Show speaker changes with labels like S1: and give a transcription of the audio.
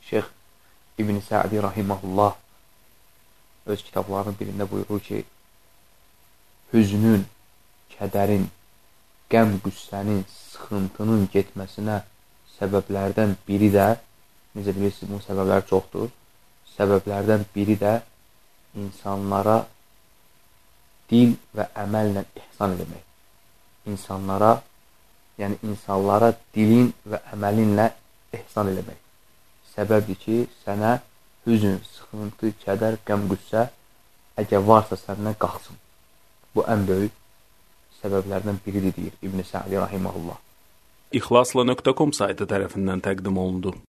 S1: Şeyx İbn Sə'di rahimehullah öz kitablarının birində buyurur ki, hüznün, kədərin, qəm, qüssənin, sıxıntının getməsinə səbəblərdən biri də, necə bilirsiniz, bu səbəblər çoxdur, səbəblərdən biri də insanlara dil və əməllə ihsan eləmək. İnsanlara, yəni insanlara dilin və əməlinlə ihsan eləmək. Səbəbdir ki, sənə hüzün, sıxıntı, kədər, qəm, qüssə əgər varsa səndən qalxsın. Bu ən böyük səbəblərdən biridir, deyir İbn Sə'di rahimehullah.
S2: İxlasla.com saytı tərəfindən təqdim olundu.